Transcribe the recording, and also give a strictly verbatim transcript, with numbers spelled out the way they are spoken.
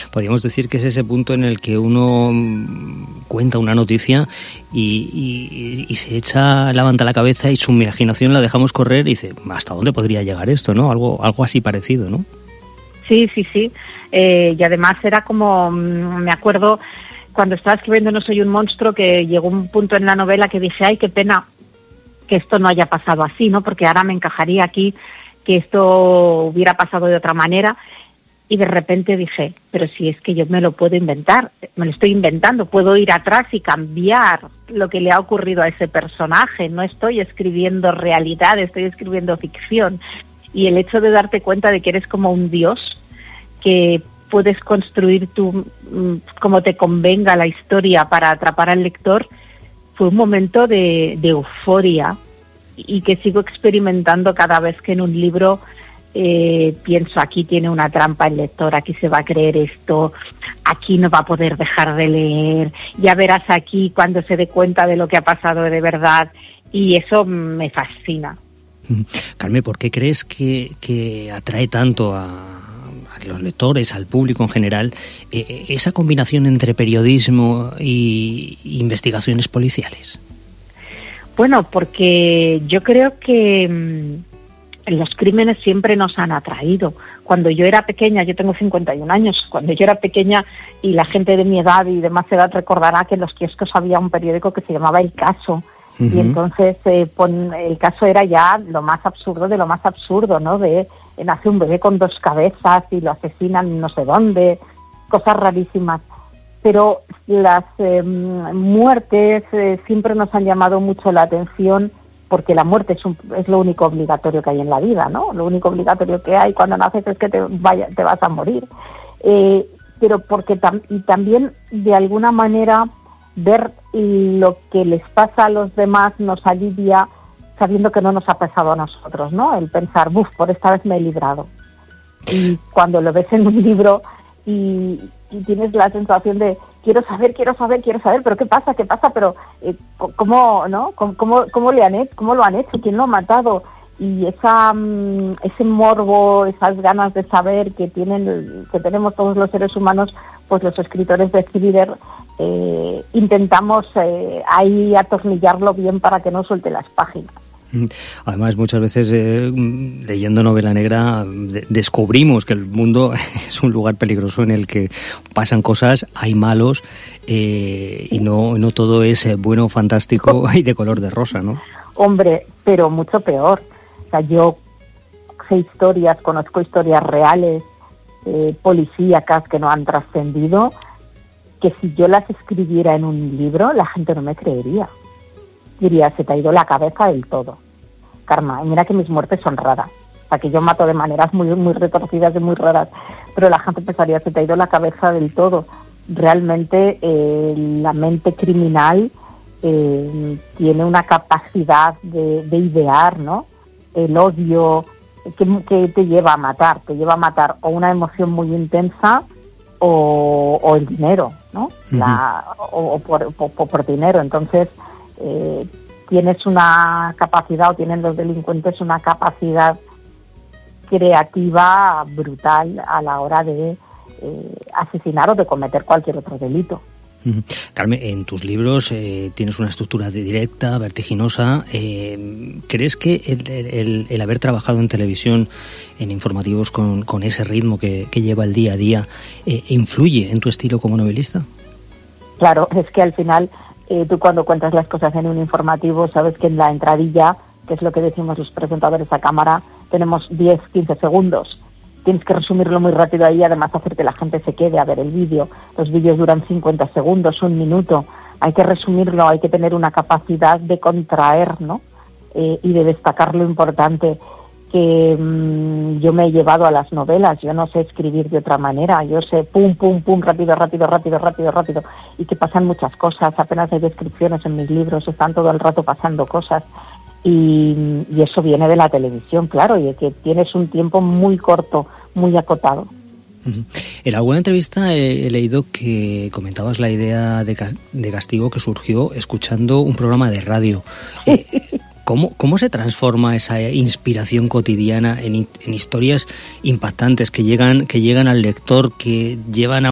Podríamos decir que es ese punto en el que uno cuenta una noticia y, y, y se echa, levanta la cabeza y su imaginación la dejamos correr y dice, ¿hasta dónde podría llegar esto? ¿No? Algo, algo así parecido, ¿no? Sí, sí, sí. Eh, y además era como, me acuerdo, cuando estaba escribiendo No soy un monstruo, que llegó un punto en la novela que dije, ay, qué pena que esto no haya pasado así, ¿no? Porque ahora me encajaría aquí que esto hubiera pasado de otra manera. Y de repente dije, pero si es que yo me lo puedo inventar, me lo estoy inventando, puedo ir atrás y cambiar lo que le ha ocurrido a ese personaje. No estoy escribiendo realidad, estoy escribiendo ficción. Y el hecho de darte cuenta de que eres como un dios, que puedes construir tú como te convenga la historia para atrapar al lector, fue un momento de, de euforia y que sigo experimentando cada vez que en un libro eh, pienso, aquí tiene una trampa el lector, aquí se va a creer esto, aquí no va a poder dejar de leer, ya verás aquí cuando se dé cuenta de lo que ha pasado de verdad, y eso me fascina. Carmen, ¿por qué crees que, que atrae tanto a, a los lectores, al público en general, eh, esa combinación entre periodismo y investigaciones policiales? Bueno, porque yo creo que mmm, los crímenes siempre nos han atraído. Cuando yo era pequeña, yo tengo cincuenta y un años, cuando yo era pequeña, y la gente de mi edad y de más edad recordará que en los kioscos había un periódico que se llamaba El Caso. Uh-huh. Y entonces eh, pon, el caso era ya lo más absurdo de lo más absurdo, ¿no? De eh, nace un bebé con dos cabezas y lo asesinan no sé dónde, cosas rarísimas. Pero las eh, muertes eh, siempre nos han llamado mucho la atención, porque la muerte es, un, es lo único obligatorio que hay en la vida, ¿no? Lo único obligatorio que hay cuando naces es que te, vaya, te vas a morir. Eh, pero porque tam- y también, de alguna manera, ver lo que les pasa a los demás nos alivia, sabiendo que no nos ha pasado a nosotros, ¿no? El pensar, buf, por esta vez me he librado. Y cuando lo ves en un libro y, y tienes la sensación de quiero saber, quiero saber, quiero saber, pero ¿qué pasa? ¿Qué pasa? Pero eh, ¿cómo, no? ¿Cómo, cómo, cómo le han hecho? ¿Cómo lo han hecho? ¿Quién lo ha matado? Y esa um, ese morbo, esas ganas de saber que tienen, que tenemos todos los seres humanos, pues los escritores de thriller eh, intentamos eh, ahí atornillarlo bien para que no suelte las páginas. Además, muchas veces eh, leyendo novela negra de- descubrimos que el mundo es un lugar peligroso en el que pasan cosas, hay malos eh, y no, no todo es eh, bueno, fantástico y de color de rosa, ¿no? Hombre, pero mucho peor. O sea, yo sé historias, conozco historias reales, eh, policíacas que no han trascendido, que si yo las escribiera en un libro, la gente no me creería. Diría, se te ha ido la cabeza del todo, Karma. Y mira que mis muertes son raras. O sea, que yo mato de maneras muy muy retorcidas y muy raras. Pero la gente pensaría, se te ha ido la cabeza del todo. Realmente eh, la mente criminal eh, tiene una capacidad de, de idear, ¿no? El odio que, que te lleva a matar. Te lleva a matar o una emoción muy intensa o, o el dinero, ¿no? Uh-huh. La, o, o, por, o, o por dinero. Entonces, Eh, tienes una capacidad, o tienen los delincuentes una capacidad creativa brutal a la hora de eh, asesinar o de cometer cualquier otro delito. Uh-huh. Carmen, en tus libros eh, tienes una estructura directa, vertiginosa. Eh, ¿Crees que el, el, el haber trabajado en televisión, en informativos con, con ese ritmo que, que lleva el día a día, eh, influye en tu estilo como novelista? Claro, es que al final Eh, tú cuando cuentas las cosas en un informativo sabes que en la entradilla, que es lo que decimos los presentadores a cámara, tenemos diez, quince segundos. Tienes que resumirlo muy rápido ahí, además hacer que la gente se quede a ver el vídeo. Los vídeos duran cincuenta segundos, un minuto. Hay que resumirlo, hay que tener una capacidad de contraer, ¿no? Eh, y de destacar lo importante que mmm, yo me he llevado a las novelas. Yo no sé escribir de otra manera, yo sé pum, pum, pum, rápido, rápido, rápido, rápido, rápido, y que pasan muchas cosas, apenas hay descripciones en mis libros, están todo el rato pasando cosas, y, y eso viene de la televisión, claro, y de que tienes un tiempo muy corto, muy acotado. Uh-huh. En alguna entrevista he, he leído que comentabas la idea de, de Castigo que surgió escuchando un programa de radio. Eh, ¿Cómo, ¿Cómo se transforma esa inspiración cotidiana en, en historias impactantes que llegan, que llegan al lector, que llevan a